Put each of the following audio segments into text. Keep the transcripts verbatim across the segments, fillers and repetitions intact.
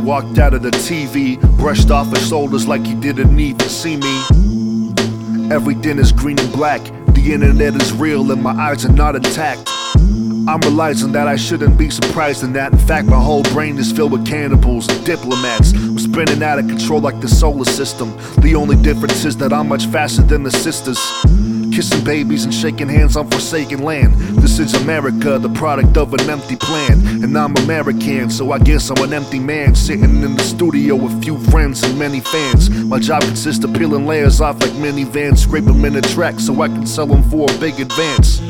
walked out of the T V, brushed off his shoulders like he didn't even see me. Everything is green and black, the internet is real and my eyes are not intact. I'm realizing that I shouldn't be surprised in that. In fact, my whole brain is filled with cannibals and diplomats. I'm spinning out of control like the solar system. The only difference is that I'm much faster than the sisters. Kissing babies and shaking hands on forsaken land. This is America, the product of an empty plan. And I'm American, so I guess I'm an empty man, sitting in the studio with few friends and many fans. My job consists of peeling layers off like minivans, scrape them in a track so I can sell them for a big advance.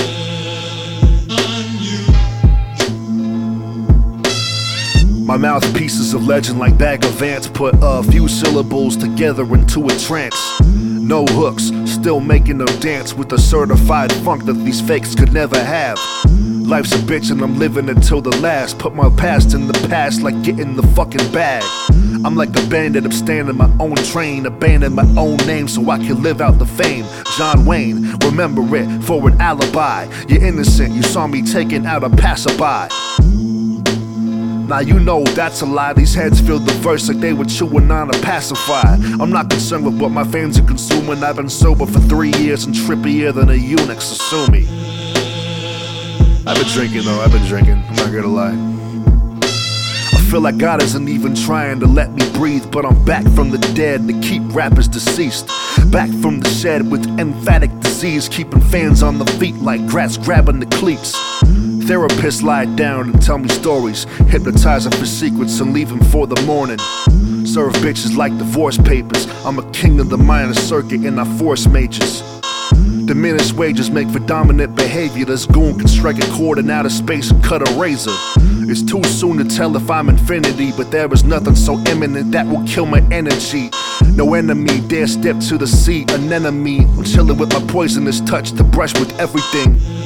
My mouthpieces of legend like Bag of Ants, put a few syllables together into a trance. No hooks, still making them dance with the certified funk that these fakes could never have. Life's a bitch and I'm living until the last. Put my past in the past like getting the fucking bag. I'm like a bandit, I'm standing my own train, abandon my own name so I can live out the fame. John Wayne, remember it for an alibi. You're innocent, you saw me taking out a passerby. Now you know that's a lie, these heads feel the verse like they were chewing on a pacifier. I'm not concerned with what my fans are consuming. I've been sober for three years and trippier than a eunuch, so sue me. I've been drinking though, I've been drinking, I'm not gonna lie. I feel like God isn't even trying to let me breathe, but I'm back from the dead to keep rappers deceased. Back from the shed with emphatic disease, keeping fans on the feet like grass grabbing the cleats. Therapists lie down and tell me stories, hypnotize them for secrets and leave them for the morning. Serve bitches like divorce papers, I'm a king of the minor circuit and I force majors. Diminished wages make for dominant behavior. This goon can strike a chord in outer space and cut a razor. It's too soon to tell if I'm infinity, but there is nothing so imminent that will kill my energy. No enemy dare step to the sea, anemone. I'm chilling with my poisonous touch to brush with everything.